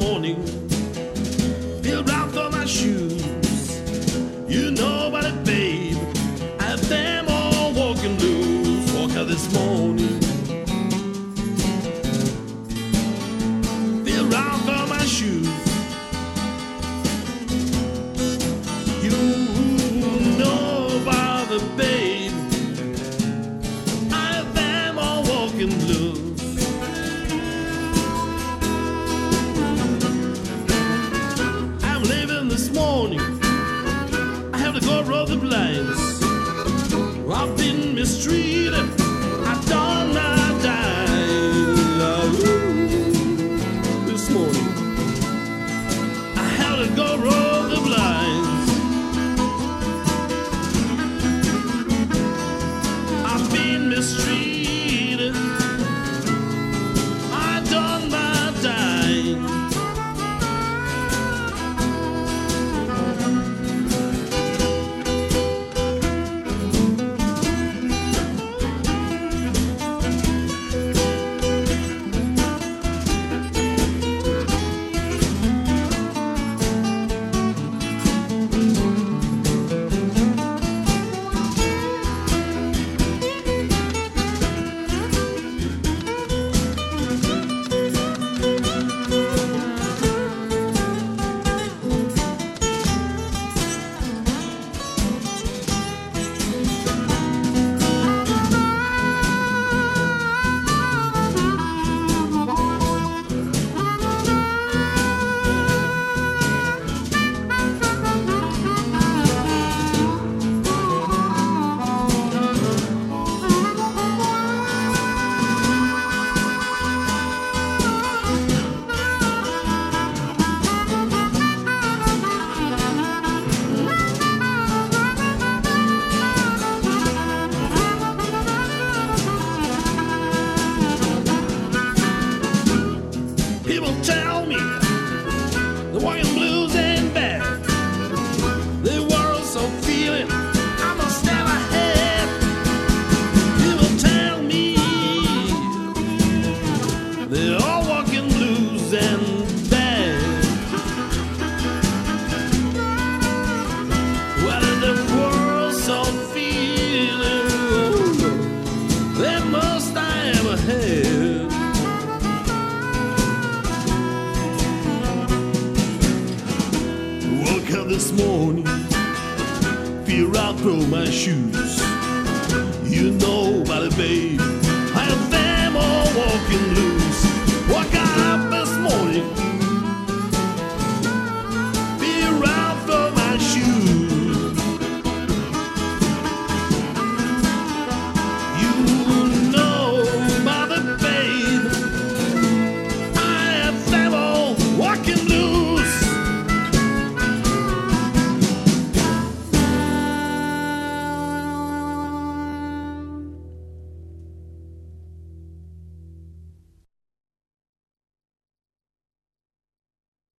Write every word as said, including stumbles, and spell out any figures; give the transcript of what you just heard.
morning. Feel right for my shoes. You know about it, babe. I have them all walking loose. Walk out this morning. Feel right for my shoes. You know about it, babe. I have them all walking loose. This morning, I have to go roll the blinds. I've been mistreated. I've done my time. This morning, I have to go roll the blinds. I've been mistreated. I've done my time. People tell me the walking blues ain't bad. The world's so feeling I must step ahead. People tell me they're all walking blues and bad. Well, if the world's so feeling, oh, they must I am ahead. Woke up this morning, feel right through my shoes. You know about it, babe.